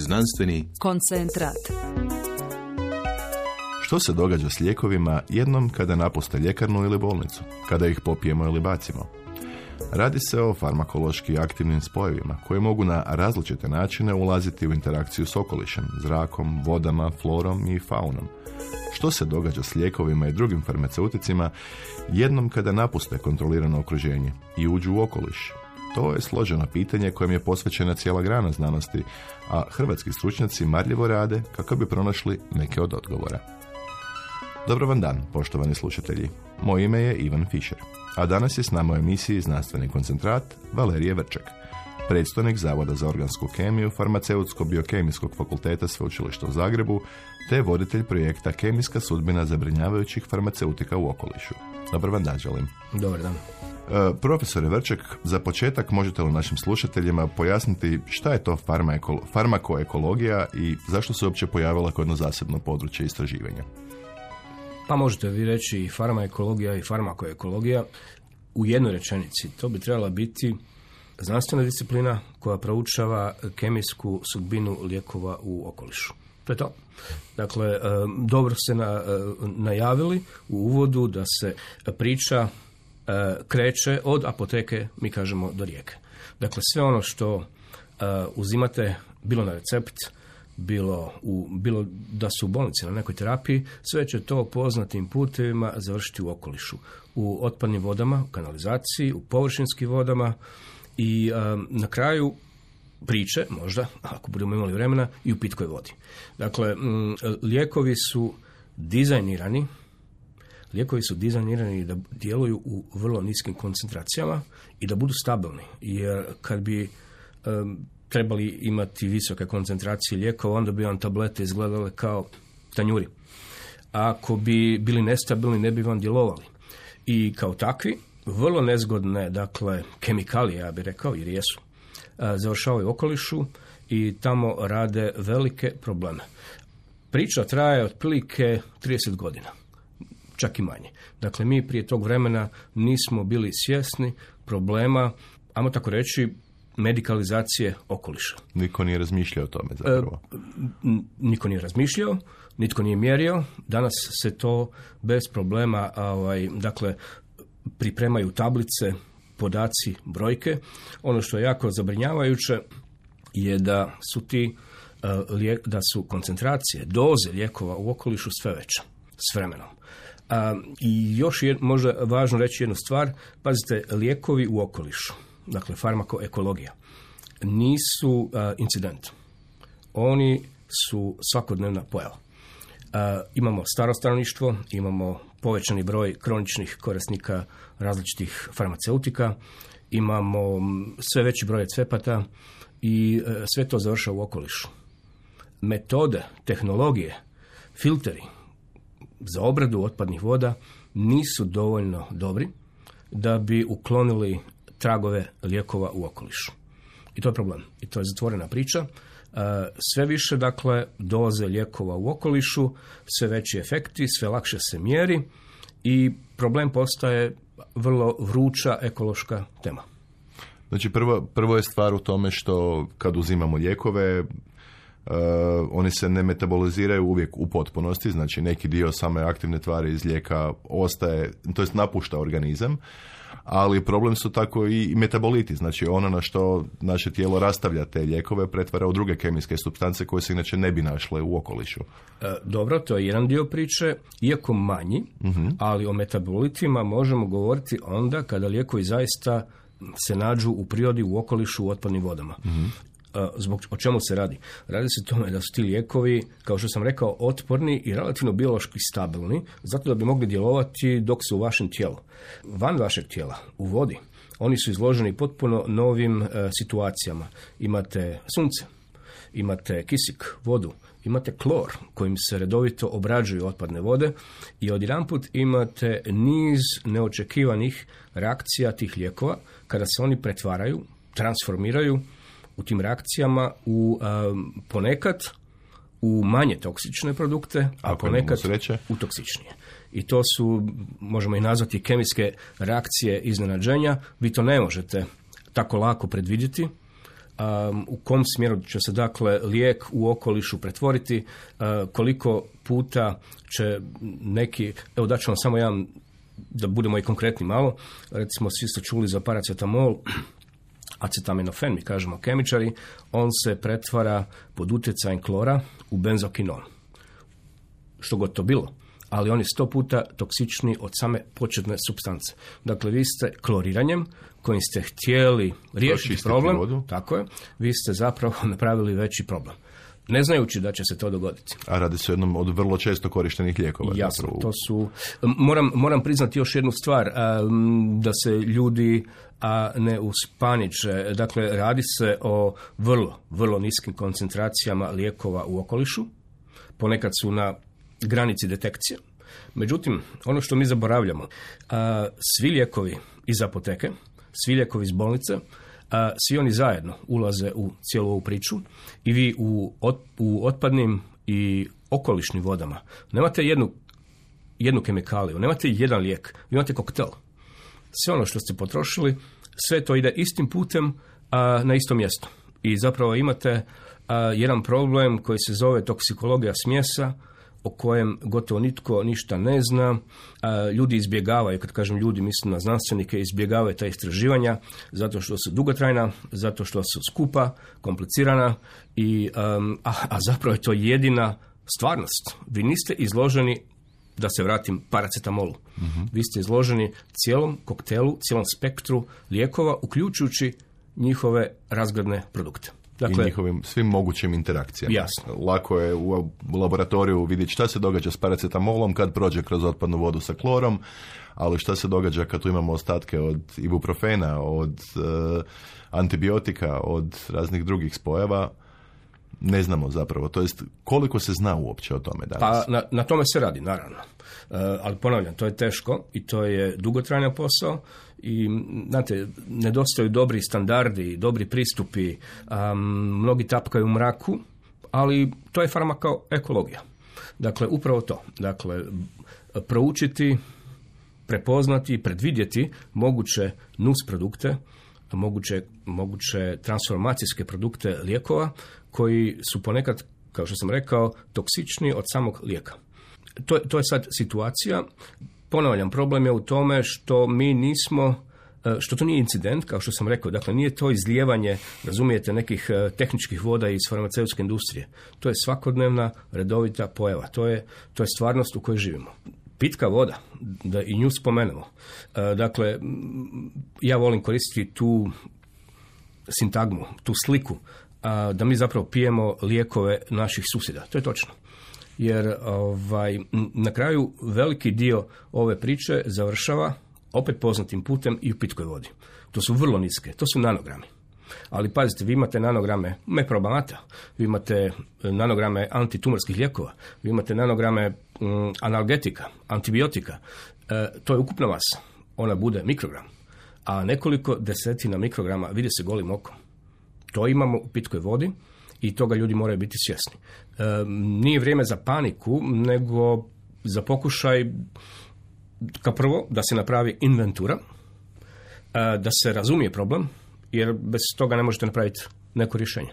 Znanstveni koncentrat. Što se događa s lijekovima jednom kada napuste ljekarnu ili bolnicu, kada ih popijemo ili bacimo? Radi se o farmakološki aktivnim spojevima koji mogu na različite načine ulaziti u interakciju s okolišem, zrakom, vodama, florom i faunom. Što se događa s lijekovima i drugim farmaceuticima jednom kada napuste kontrolirano okruženje i uđu u okoliš? To je složeno pitanje kojem je posvećena cijela grana znanosti, a hrvatski stručnjaci marljivo rade kako bi pronašli neke od odgovora. Dobar vam dan, poštovani slušatelji. Moje ime je Ivan Fišer, a danas je s nama u emisiji Znanstveni koncentrat Valerije Vrček, predstojnik Zavoda za organsku kemiju Farmaceutsko-biokemijskog fakulteta Sveučilišta u Zagrebu, te voditelj projekta Kemijska sudbina zabrinjavajućih farmaceutika u okolišu. Dobar vam dan, želim. Dobar dan. Profesore Vrček, za početak možete li našim slušateljima pojasniti šta je to farmakoekologija i zašto se uopće pojavila kao jedno zasebno područje istraživanja? Pa možete vi reći i farmaekologija i farmakoekologija u jednoj rečenici. To bi trebala biti znanstvena disciplina koja proučava kemijsku sudbinu lijekova u okolišu. To je to. Dakle, dobro ste najavili u uvodu da se priča kreće od apoteke, mi kažemo, do rijeke. Dakle, sve ono što uzimate, bilo na recept, bilo da su u bolnici na nekoj terapiji, sve će to poznatim putevima završiti u okolišu. U otpadnim vodama, u kanalizaciji, u površinskim vodama i na kraju priče, možda, ako budemo imali vremena, i u pitkoj vodi. Dakle, lijekovi su dizajnirani da djeluju u vrlo niskim koncentracijama i da budu stabilni. Jer kad bi trebali imati visoke koncentracije lijekova, onda bi vam tablete izgledale kao tanjuri. Ako bi bili nestabilni, ne bi vam djelovali. I kao takvi, vrlo nezgodne, dakle, kemikalije, ja bih rekao, jer jesu, završavaju u okolišu i tamo rade velike probleme. Priča traje otprilike 30 godina. Čak i manje. Dakle, mi prije tog vremena nismo bili svjesni problema, ajmo tako reći, medikalizacije okoliša. Niko nije razmišljao o tome zapravo. Niko nije razmišljao, nitko nije mjerio. Danas se to bez problema, dakle, pripremaju tablice, podaci, brojke. Ono što je jako zabrinjavajuće je da su da su koncentracije, doze lijekova u okolišu sve veća s vremenom. I još je možda važno reći jednu stvar, pazite, lijekovi u okolišu, dakle farmakoekologija, nisu incident. Oni su svakodnevna pojava. Imamo staro stanovništvo, imamo povećani broj kroničnih korisnika različitih farmaceutika, imamo sve veći broj cepata i sve to završava u okolišu. Metode, tehnologije, filteri za obradu otpadnih voda nisu dovoljno dobri da bi uklonili tragove lijekova u okolišu. I to je problem. I to je zatvorena priča. Sve više, dakle, doze lijekova u okolišu, sve veći efekti, sve lakše se mjeri i problem postaje vrlo vruća ekološka tema. Znači, prvo je stvar u tome što kad uzimamo lijekove, oni se ne metaboliziraju uvijek u potpunosti, znači neki dio same aktivne tvari iz lijeka ostaje, to jest napušta organizam, ali problem su tako i metaboliti, znači ono na što naše tijelo rastavlja te lijekove pretvara u druge kemijske supstance koje se inače ne bi našle u okolišu. Dobro, to je jedan dio priče, iako manji, ali o metabolitima možemo govoriti onda kada lijekovi zaista se nađu u prirodi, u okolišu, u otpadnim vodama. O čemu se radi? Radi se tome da su ti lijekovi, kao što sam rekao, otporni i relativno biološki stabilni, zato da bi mogli djelovati dok su u vašem tijelu. Van vašeg tijela, u vodi, oni su izloženi potpuno novim situacijama. Imate sunce, imate kisik, vodu, imate klor kojim se redovito obrađuju otpadne vode i odjedanput imate niz neočekivanih reakcija tih lijekova kada se oni pretvaraju, transformiraju u tim reakcijama ponekad u manje toksične produkte, a ponekad u toksičnije. I to su, možemo ih nazvati, kemijske reakcije iznenađenja. Vi to ne možete tako lako predvidjeti. u kom smjeru će se dakle lijek u okolišu pretvoriti, koliko puta će neki, evo daću vam samo jedan, da budemo i konkretni malo, recimo svi ste čuli za paracetamol, acetaminofen, mi kažemo kemičari, on se pretvara pod utjecajem klora u benzokinon. Što god to bilo, ali on je 100 puta toksičniji od same početne supstance. Dakle, vi ste kloriranjem kojim ste htjeli riješiti problem, vodu. Tako je, vi ste zapravo napravili veći problem, ne znajući da će se to dogoditi. A radi se o jednom od vrlo često korištenih lijekova. Jasno, zapravo. To su, moram priznati još jednu stvar, da se ljudi ne uspaniče. Dakle, radi se o vrlo, vrlo niskim koncentracijama lijekova u okolišu, ponekad su na granici detekcije. Međutim, ono što mi zaboravljamo, svi lijekovi iz apoteke, svi lijekovi iz bolnice, svi oni zajedno ulaze u cijelu ovu priču i vi u otpadnim i okolišnim vodama nemate jednu kemikaliju, nemate jedan lijek, vi imate koktel. Sve ono što ste potrošili, sve to ide istim putem na isto mjesto. I zapravo imate jedan problem koji se zove toksikologija smjesa, o kojem gotovo nitko ništa ne zna. Ljudi izbjegavaju, kad kažem ljudi, mislim na znanstvenike, izbjegavaju ta istraživanja zato što su dugotrajna, zato što su skupa, komplicirana, a zapravo je to jedina stvarnost. Vi niste izloženi, da se vratim, paracetamolu. Vi ste izloženi cijelom koktelu, cijelom spektru lijekova, uključujući njihove razgradne produkte. Dakle, i njihovim svim mogućim interakcijama. Jasno. Lako je u laboratoriju vidjeti šta se događa s paracetamolom kad prođe kroz otpadnu vodu sa klorom, ali šta se događa kad tu imamo ostatke od ibuprofena, od antibiotika, od raznih drugih spojeva, ne znamo zapravo. To jest, koliko se zna uopće o tome danas? Pa na tome se radi, naravno. Ali ponavljam, to je teško i to je dugotrajan posao i, znate, nedostaju dobri standardi, dobri pristupi, mnogi tapkaju u mraku, ali to je farmakoekologija. Dakle, upravo to. Dakle, proučiti, prepoznati, predvidjeti moguće nus produkte, moguće transformacijske produkte lijekova koji su ponekad, kao što sam rekao, toksični od samog lijeka. To je sad situacija. Ponavljam, problem je u tome što mi nismo, što to nije incident, kao što sam rekao, dakle nije to izlijevanje, razumijete, nekih tehničkih voda iz farmaceutske industrije. To je svakodnevna, redovita pojava. To je stvarnost u kojoj živimo. Pitka voda, da i nju spomenemo. Dakle, ja volim koristiti tu sintagmu, tu sliku, da mi zapravo pijemo lijekove naših susjeda. To je točno. Jer na kraju veliki dio ove priče završava opet poznatim putem i u pitkoj vodi. To su vrlo niske, to su nanogrami. Ali pazite, vi imate nanograme meprobamata, vi imate nanograme antitumorskih lijekova, vi imate nanograme analgetika, antibiotika. To je ukupna masa. Ona bude mikrogram. A nekoliko desetina mikrograma vidi se golim okom. To imamo u pitkoj vodi i toga ljudi moraju biti svjesni. Nije vrijeme za paniku, nego za pokušaj, kao prvo, da se napravi inventura, da se razumije problem, jer bez toga ne možete napraviti neko rješenje.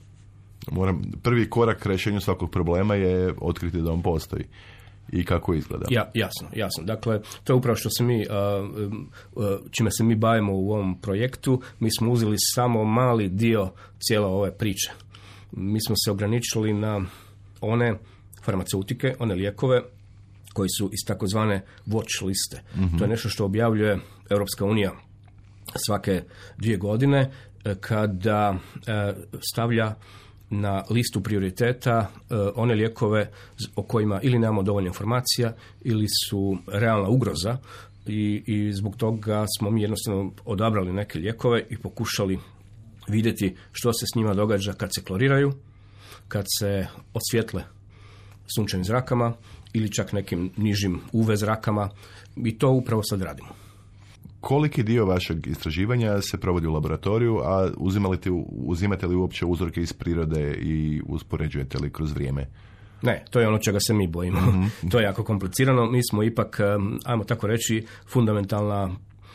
Prvi korak k rješenju svakog problema je otkriti da on postoji i kako izgleda. Jasno. Dakle, to je upravo što se mi, čime se mi bavimo u ovom projektu. Mi smo uzeli samo mali dio cijele ove priče. Mi smo se ograničili na one farmaceutike, one lijekove koji su iz takozvane watch liste. To je nešto što objavljuje Europska unija svake 2 godine kada stavlja na listu prioriteta one lijekove o kojima ili nemamo dovoljno informacija ili su realna ugroza i zbog toga smo mi jednostavno odabrali neke lijekove i pokušali vidjeti što se s njima događa kad se kloriraju, kad se osvijetle sunčevim zrakama ili čak nekim nižim UV zrakama i to upravo sad radimo. Koliki dio vašeg istraživanja se provodi u laboratoriju, a uzimate li uopće uzorke iz prirode i uspoređujete li kroz vrijeme? Ne, to je ono čega se mi bojimo. To je jako komplicirano. Mi smo ipak, ajmo tako reći, fundamentalna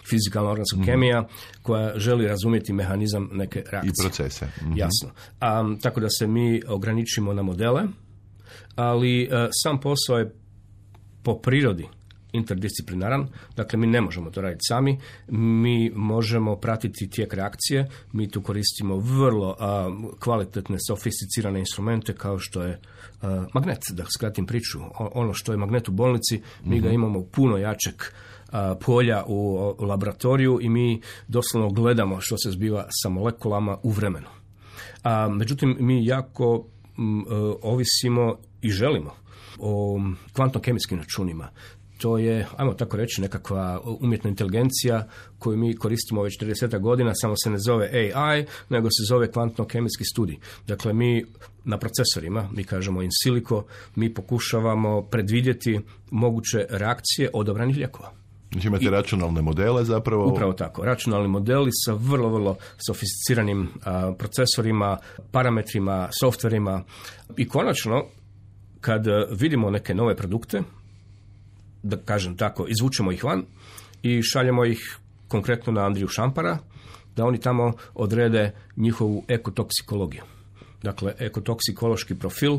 fizikalna organska kemija koja želi razumjeti mehanizam neke reakcije. I procese. Jasno. Tako da se mi ograničimo na modele, ali sam posao je po prirodi interdisciplinaran, dakle mi ne možemo to raditi sami, mi možemo pratiti tijek reakcije, mi tu koristimo vrlo kvalitetne, sofisticirane instrumente kao što je magnet, da skratim priču. Ono što je magnet u bolnici, mi ga imamo puno jačeg polja u laboratoriju i mi doslovno gledamo što se zbiva sa molekulama u vremenu. Međutim, mi jako ovisimo i želimo o kvantno-kemijskim računima. To je, ajmo tako reći, nekakva umjetna inteligencija koju mi koristimo već 30 godina, samo se ne zove AI, nego se zove kvantno-kemijski studij. Dakle, mi na procesorima, mi kažemo in silico, mi pokušavamo predvidjeti moguće reakcije odabranih lijekova. Znači imate računalne modele zapravo? Upravo tako. Računalni modeli sa vrlo, vrlo sofisticiranim procesorima, parametrima, softverima i konačno, kad vidimo neke nove produkte, da kažem tako, izvučemo ih van i šaljemo ih konkretno na Andriju Šampara, da oni tamo odrede njihovu ekotoksikologiju. Dakle, ekotoksikološki profil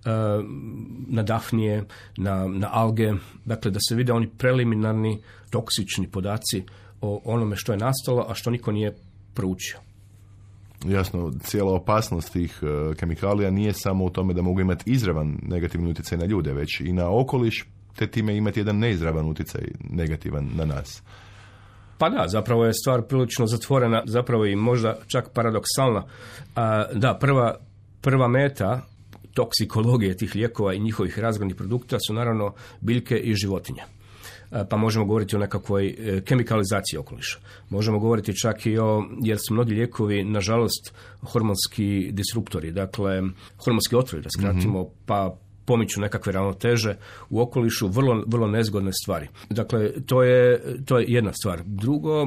na dafnije, na alge, dakle da se vide oni preliminarni toksični podaci o onome što je nastalo, a što niko nije proučio. Jasno, cijela opasnost tih kemikalija nije samo u tome da mogu imati izravan negativni utjecaj na ljude, već i na okoliš, te time imati jedan neizravan utjecaj negativan na nas. Pa da, zapravo je stvar prilično zatvorena, zapravo i možda čak paradoksalna. Da, prva meta toksikologije tih lijekova i njihovih razgradnih produkta su naravno biljke i životinje. Pa možemo govoriti o nekakvoj kemikalizaciji okoliša. Možemo govoriti čak i jer su mnogi lijekovi, nažalost, hormonski disruptori, dakle, hormonski otrovi, da skratimo, pa pomiču nekakve ravnoteže u okolišu, vrlo, vrlo nezgodne stvari. Dakle, to je jedna stvar. Drugo,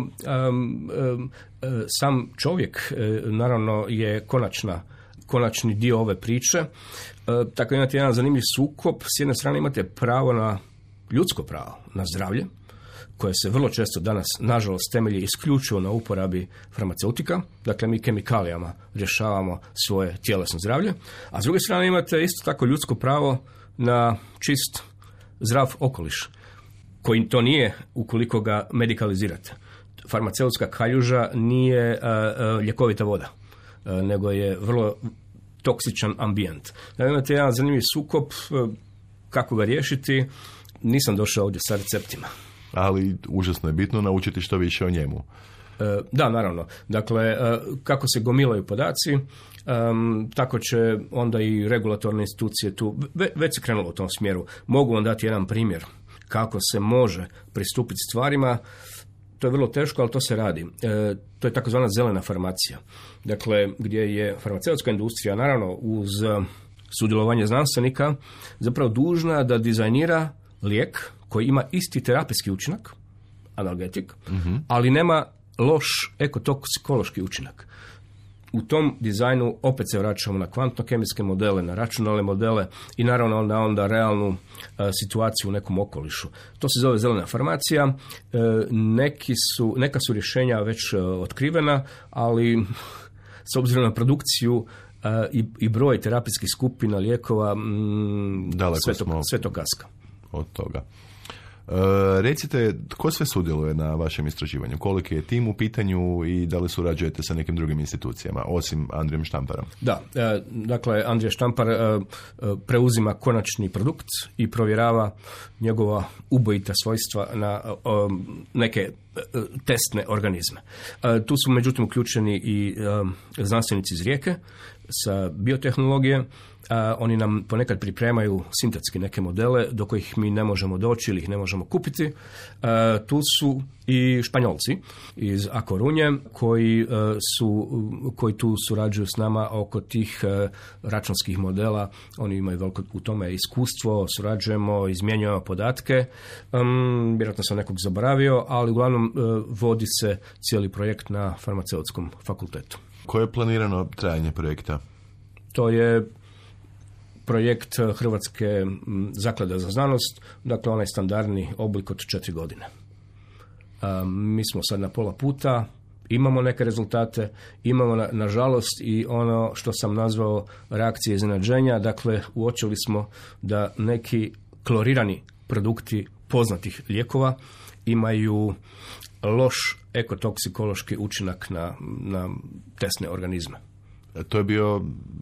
sam čovjek, naravno, je konačni dio ove priče. Tako imate jedan zanimljiv sukob. S jedne strane imate pravo na ljudsko pravo, na zdravlje, koje se vrlo često danas, nažalost, temelji isključivo na uporabi farmaceutika. Dakle, mi kemikalijama rješavamo svoje tjelesno zdravlje. A s druge strane imate isto tako ljudsko pravo na čist, zdrav okoliš, koji to nije ukoliko ga medikalizirate. Farmaceutska kaljuža nije ljekovita voda, nego je vrlo toksičan ambijent. Dakle, imate jedan zanimljiv sukob, kako ga riješiti. Nisam došao ovdje sa receptima. Ali užasno je bitno naučiti što više o njemu. Da, naravno. Dakle, kako se gomilaju podaci, tako će onda i regulatorne institucije tu, već se krenulo u tom smjeru. Mogu vam dati jedan primjer kako se može pristupiti stvarima. To je vrlo teško, ali to se radi. To je takozvana zelena farmacija. Dakle, gdje je farmaceutska industrija, naravno, uz sudjelovanje znanstvenika, zapravo dužna da dizajnira lijek koji ima isti terapijski učinak, analgetik, ali nema loš ekotoksikološki učinak. U tom dizajnu opet se vraćamo na kvantno-kemijske modele, na računalne modele i naravno onda realnu situaciju u nekom okolišu. To se zove zelena farmacija. Neka su rješenja već otkrivena, ali s obzirom na produkciju i broj terapijskih skupina lijekova, sve to kaska. Od toga. Recite, tko sve sudjeluje na vašem istraživanju? Koliki je tim u pitanju i da li surađujete sa nekim drugim institucijama, osim Andrijem Štamparom? Da, dakle, Andrija Štampar preuzima konačni produkt i provjerava njegova ubojita svojstva na neke testne organizme. Tu su međutim uključeni i znanstvenici iz Rijeke sa biotehnologije. Oni nam ponekad pripremaju sintetski neke modele do kojih mi ne možemo doći ili ih ne možemo kupiti. Tu su i Španjolci iz A Coruñe koji tu surađuju s nama oko tih računskih modela. Oni imaju veliko u tome iskustvo, surađujemo, izmjenjujemo podatke. Vjerojatno sam nekog zaboravio, ali uglavnom vodi se cijeli projekt na farmaceutskom fakultetu. Koje je planirano trajanje projekta? To je projekt Hrvatske zaklade za znanost, dakle onaj standardni oblik od 4 godine. Mi smo sad na pola puta, imamo neke rezultate, imamo nažalost i ono što sam nazvao reakcije iznenađenja, dakle uočili smo da neki klorirani produkti poznatih lijekova imaju loš ekotoksikološki učinak na testne organizme. To je bio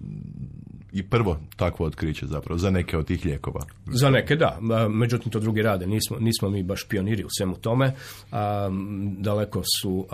i prvo takvo otkriće zapravo za neke od tih lijekova. Za neke da, međutim to drugi rade. Nismo mi baš pioniri u svemu tome. Daleko su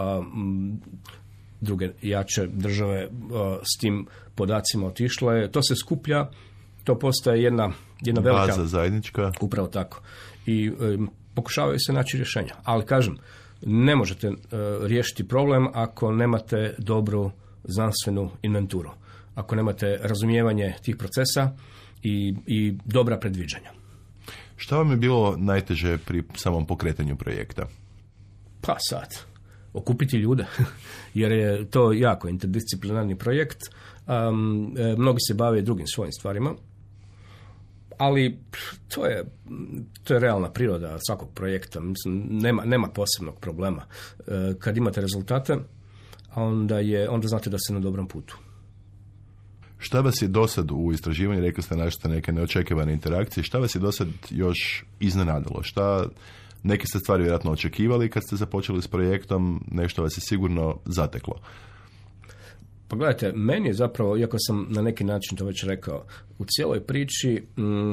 druge jače države s tim podacima otišle. To se skuplja, to postaje jedna velika baza zajednička. Upravo tako. I pokušavaju se naći rješenja. Ali kažem, ne možete riješiti problem ako nemate dobru znanstvenu inventuru, ako nemate razumijevanje tih procesa i dobra predviđanja. Šta vam je bilo najteže pri samom pokretanju projekta? Pa sad, okupiti ljude, jer je to jako interdisciplinarni projekt. Mnogi se bave drugim svojim stvarima, ali to je realna priroda svakog projekta. Mislim, nema posebnog problema. Kad imate rezultate, onda znate da ste na dobrom putu. Šta vas je dosad u istraživanju, rekli ste našli neke neočekivane interakcije, šta vas je dosad još iznenadilo? Neke ste stvari vjerojatno očekivali kad ste započeli s projektom, nešto vas je sigurno zateklo. Pa gledajte, meni je zapravo, iako sam na neki način to već rekao, u cijeloj priči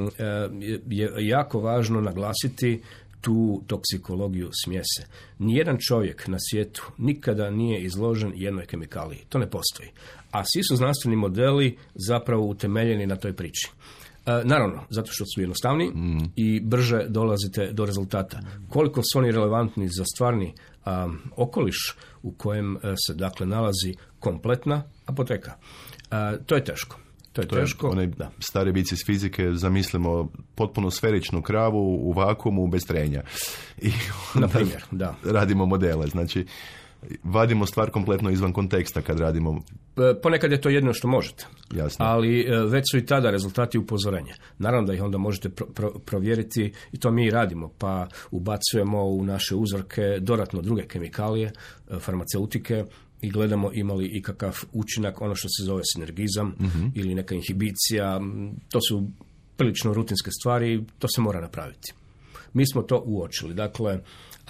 je jako važno naglasiti tu toksikologiju smjese. Nijedan čovjek na svijetu nikada nije izložen jednoj kemikaliji. To ne postoji. A svi su znanstveni modeli zapravo utemeljeni na toj priči. Naravno, zato što su jednostavni i brže dolazite do rezultata. Koliko su oni relevantni za stvarni okoliš u kojem se dakle nalazi kompletna apoteka. To je teško. To je teško. Stari vic iz fizike, zamislimo potpuno sferičnu kravu u vakuumu bez trenja. I na primjer, da. Radimo modele. Znači, vadimo stvar kompletno izvan konteksta kad radimo. Ponekad je to jedino što možete. Jasno. Ali već su i tada rezultati upozorenja. Naravno da ih onda možete provjeriti i to mi i radimo. Pa ubacujemo u naše uzorke dodatno druge kemikalije, farmaceutike, i gledamo imali i kakav učinak, ono što se zove sinergizam ili neka inhibicija. To su prilično rutinske stvari, to se mora napraviti. Mi smo to uočili. Dakle,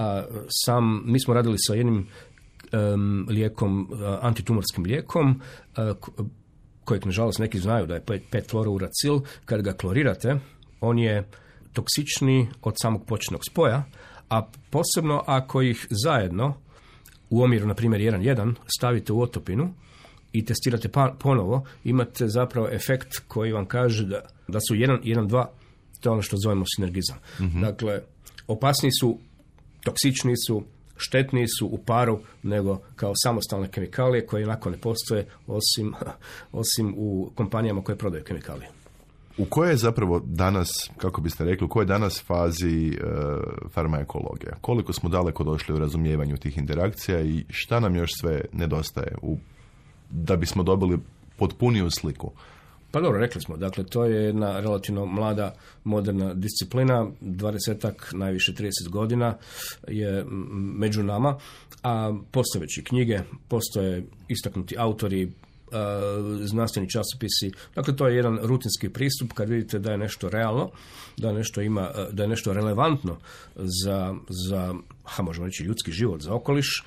mi smo radili sa jednim lijekom, antitumorskim lijekom, kojeg nažalost neki znaju da je 5-fluorouracil. Kad ga klorirate, on je toksičniji od samog početnog spoja, a posebno ako ih zajedno u omjeru, na primjer, 1:1 stavite u otopinu i testirate ponovo, imate zapravo efekt koji vam kaže da su 1:2, to je ono što zovemo sinergizam. Dakle, opasniji su, toksičniji su, štetniji su u paru nego kao samostalne kemikalije koje onako ne postoje osim u kompanijama koje prodaju kemikalije. U kojoj je zapravo danas, kako biste rekli, u kojoj je danas fazi farmaekologija? Koliko smo daleko došli u razumijevanju tih interakcija i šta nam još sve nedostaje da bismo dobili potpuniju sliku? Pa dobro, rekli smo, dakle, to je jedna relativno mlada, moderna disciplina, 20-ak, najviše 30 godina je među nama, a postoje već i knjige, postoje istaknuti autori, znanstveni časopisi. Dakle, to je jedan rutinski pristup kad vidite da je nešto realno, da nešto ima, da je nešto relevantno za možemo reći, ljudski život, za okoliš,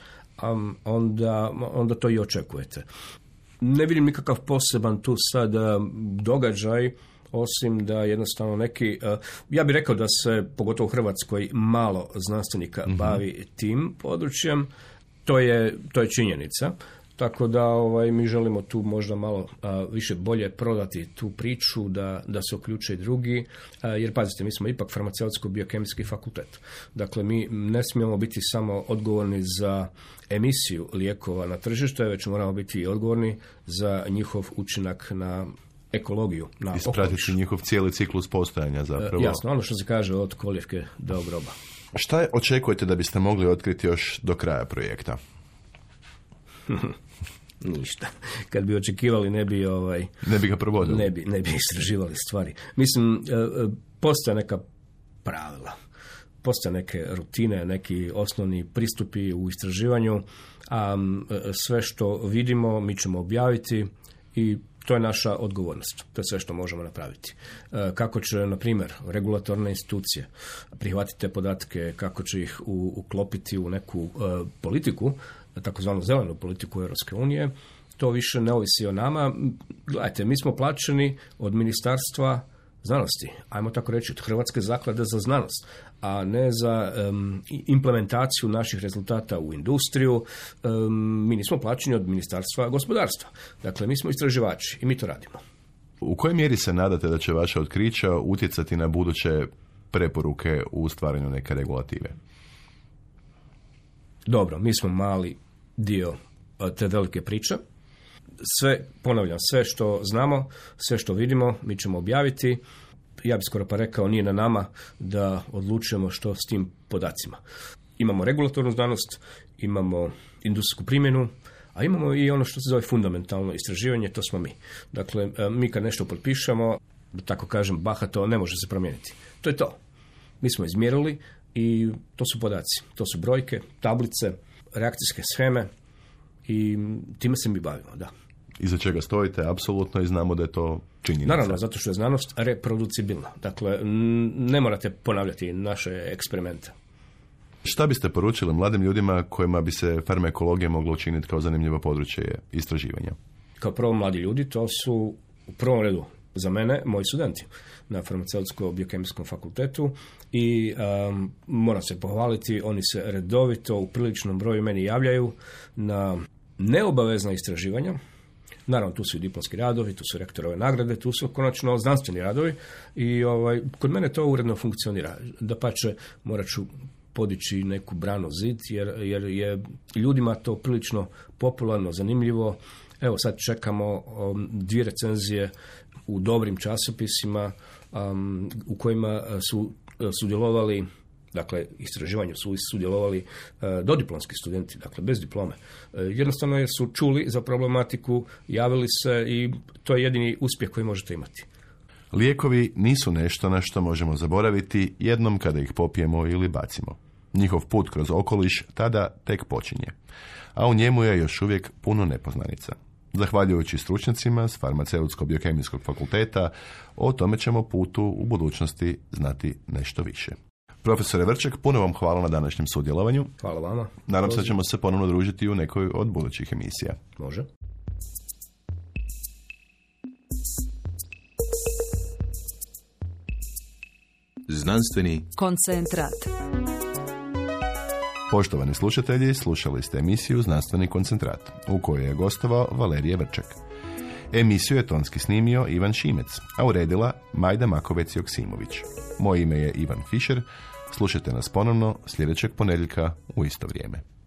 onda to i očekujete. Ne vidim nikakav poseban tu sad događaj, osim da jednostavno neki, ja bih rekao da se, pogotovo u Hrvatskoj, malo znanstvenika bavi tim područjem, to je činjenica. Tako da mi želimo tu možda malo više bolje prodati tu priču, da se uključe i drugi, jer pazite, mi smo ipak farmaceutsko-biokemijski fakultet. Dakle, mi ne smijemo biti samo odgovorni za emisiju lijekova na tržište, već moramo biti i odgovorni za njihov učinak na ekologiju, na okoliš. Ispratiti njihov cijeli ciklus postojanja zapravo. Jasno, ono što se kaže od koljevke do groba. Šta očekujete da biste mogli otkriti još do kraja projekta? Ništa. Kad bi očekivali ne bi ga provodili. Ne bi istraživali stvari. Mislim, postoje neka pravila. postoje neke rutine, neki osnovni pristupi u istraživanju, a sve što vidimo mi ćemo objaviti i to je naša odgovornost. To je sve što možemo napraviti. Kako će, na primjer, regulatorne institucije prihvatiti te podatke, kako će ih uklopiti u neku politiku, takozvanu zelenu politiku Europske unije, to više ne ovisi o nama. Gledajte, mi smo plaćeni od Ministarstva znanosti, ajmo tako reći, od Hrvatske zaklade za znanost, a ne za implementaciju naših rezultata u industriju. Mi nismo plaćeni od Ministarstva gospodarstva. Dakle, mi smo istraživači i mi to radimo. U kojoj mjeri se nadate da će vaša otkrića utjecati na buduće preporuke u stvaranju neke regulative? Dobro, mi smo mali dio te velike priče. Ponavljam, sve što znamo, sve što vidimo, mi ćemo objaviti. Ja bih skoro pa rekao, nije na nama da odlučujemo što s tim podacima. Imamo regulatornu znanost, imamo industrijsku primjenu, a imamo i ono što se zove fundamentalno istraživanje, to smo mi. Dakle, mi kad nešto potpišemo, da tako kažem, bahato, ne može se promijeniti. To je to. Mi smo izmjerili i to su podaci. To su brojke, tablice, reakcijske sheme i time se mi bavimo, da. Iza čega stojite, apsolutno, i znamo da je to činjenica. Naravno, zato što je znanost reproducibilna. Dakle, ne morate ponavljati naše eksperimente. Šta biste poručili mladim ljudima kojima bi se farmakologija mogla učiniti kao zanimljivo područje istraživanja? Kao prvo, mladi ljudi, to su u prvom redu za mene moji studenti na farmaceutsko-biokemijskom fakultetu i moram se pohvaliti, oni se redovito u priličnom broju meni javljaju na neobavezna istraživanja. Naravno, tu su i diplomski radovi, tu su rektorove nagrade, tu su konačno znanstveni radovi i kod mene to uredno funkcionira. Dapače, morat ću podići neku branu zid jer je ljudima to prilično popularno, zanimljivo. Evo sad čekamo 2 recenzije u dobrim časopisima u kojima su sudjelovali, dakle, istraživanju su sudjelovali dodiplomski studenti, dakle, bez diplome. Jednostavno jer su čuli za problematiku, javili se i to je jedini uspjeh koji možete imati. Lijekovi nisu nešto na što možemo zaboraviti jednom kada ih popijemo ili bacimo. Njihov put kroz okoliš tada tek počinje, a u njemu je još uvijek puno nepoznanica. Zahvaljujući stručnjacima s farmaceutsko-biokemijskog fakulteta, o tome ćemo putu u budućnosti znati nešto više. Profesore Vrček, puno vam hvala na današnjem sudjelovanju. Hvala vama. Nadam se da ćemo se ponovno družiti u nekoj od budućih emisija. Može. Znanstveni koncentrat. Poštovani slušatelji, slušali ste emisiju Znanstveni koncentrat, u kojoj je gostovao Valerije Vrček. Emisiju je tonski snimio Ivan Šimec, a uredila Majda Makovec-Joksimović. Moje ime je Ivan Fišer. Slušajte nas ponovno sljedećeg ponedjeljka u isto vrijeme.